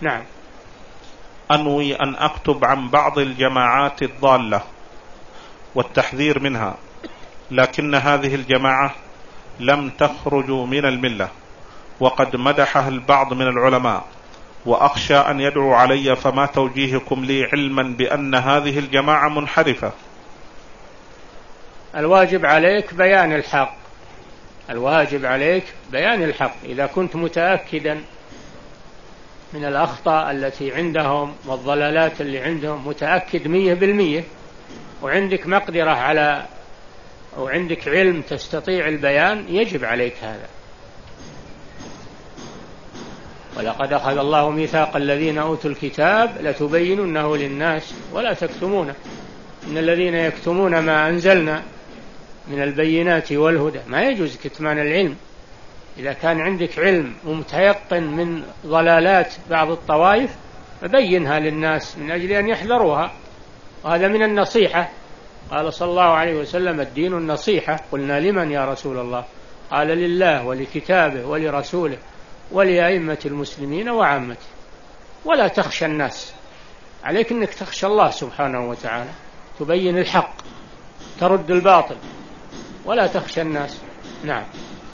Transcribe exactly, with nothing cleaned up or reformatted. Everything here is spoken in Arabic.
نعم. أنوي أن أكتب عن بعض الجماعات الضالة والتحذير منها، لكن هذه الجماعة لم تخرج من الملة، وقد مدحها البعض من العلماء، وأخشى أن يدعو علي، فما توجيهكم لي علما بأن هذه الجماعة منحرفة؟ الواجب عليك بيان الحق، الواجب عليك بيان الحق. إذا كنت متأكدا من الأخطاء التي عندهم والضلالات اللي عندهم، متأكد مية بالمية، وعندك مقدرة على أو عندك علم تستطيع البيان، يجب عليك هذا. ولقد أخذ الله ميثاق الذين أوتوا الكتاب لتبيننه للناس ولا تكتمونه، إن الذين يكتمون ما أنزلنا من البينات والهدى. ما يجوز كتمان العلم. إذا كان عندك علم ومتيقن من ضلالات بعض الطوائف فبينها للناس من أجل أن يحذروها، وهذا من النصيحة. قال صلى الله عليه وسلم: الدين النصيحة. قلنا: لمن يا رسول الله؟ قال: لله ولكتابه ولرسوله ولأئمة المسلمين وعامته. ولا تخشى الناس، عليك أنك تخشى الله سبحانه وتعالى، تبين الحق، ترد الباطل، ولا تخشى الناس. نعم.